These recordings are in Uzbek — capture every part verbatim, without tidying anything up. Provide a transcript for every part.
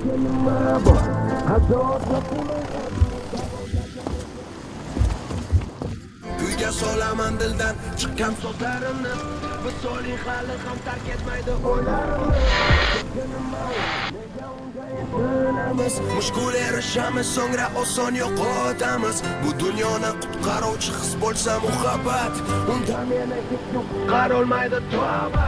Uyga solaman dildan chiqqan so'zlarimni, visoling hali ham tark etmaydi o'ylarimni. Mushkul erishamiz, so'ngra oson yo'qotamiz. Bu dunyoni qutqaruvchi his bo'lsa muhabbat, unda meni hech kim qutqara olmaydi tavba.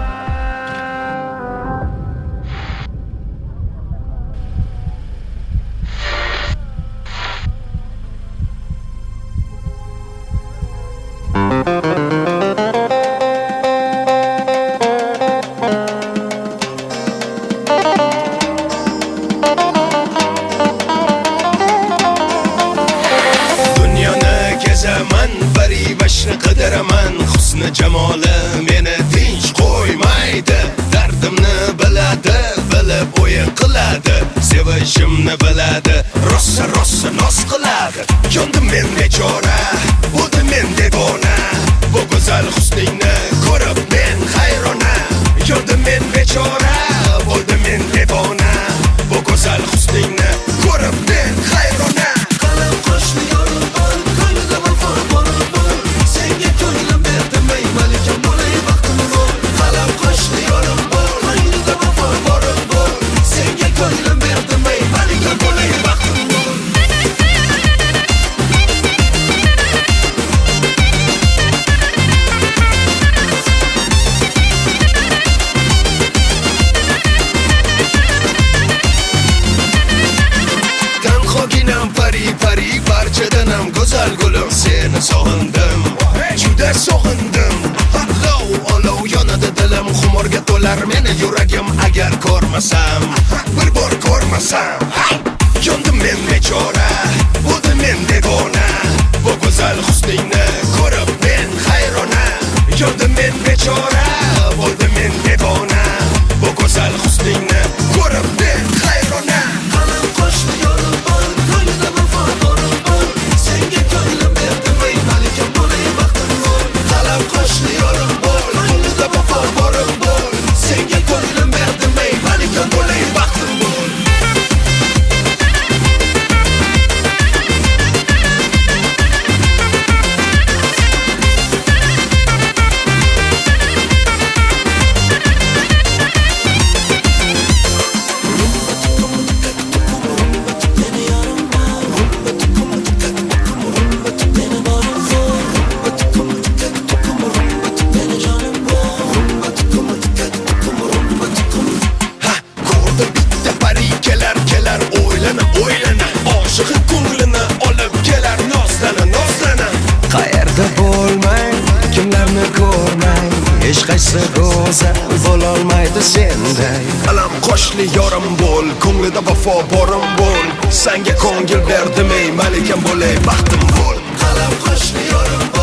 Qidiraman husni jamoli meni tinch qo'ymaydi, dardimni biladi, bilib o'yin qiladi, sevishimni biladi, rosa rosa noz qiladi. Yondim men bechora, bo'ldim men devona, bu go'zal husningni ko'rib men hayrona. Yondim men bechora, bo'ldim men devona, bu go'zal husningni ko'rib men hayrona. Qalam qo'shni yorim bor, ko'nglida vafo bor. Senga ko'nglim berdim ey malikam, bo'lay baxtim bor. Qalam qo'shni yorim bor, ko'nglida vafo bor. Senga ko'nglim berdim ey malikam, bo'lay baxtim bor. Tanhoginam pari pari, barchadanam go'zal gulim, seni sog'indim, juda sog'indim. Olov olov yonadi dilim, xumorga to'lar meni yuragim agar ko'rmasam, bir bor ko'rmasam. Yondim men bechora, bo'ldim men devona, bu go'zal husningni ko'rib men hayrona. Yondim men bechora, bo'ldim men devona, bu go'zal husningni ko'rib men hayrona. Qalam qo'shni yorim bor, ko'nglida vafo bor. Senga ko'nglim berdim ey malikam, bo'lay baxtim bor. Qalam qo'shni yorim bor, ko'nglida vafo bor. Senga ko'nglim berdim ey malikam, bo'lay baxtim bor. Qayerda bo'lmang, kimlarni ko'rmang, hech qaysi go'zal bo'lolmaydi senday. Qalam qo'shni yorim bo'l, ko'nglida vafo borim bo'l. Senga ko'ngil berdim ey malikam, bo'lay baxtim bo'l. Qalam qo'shni yorim bo'l.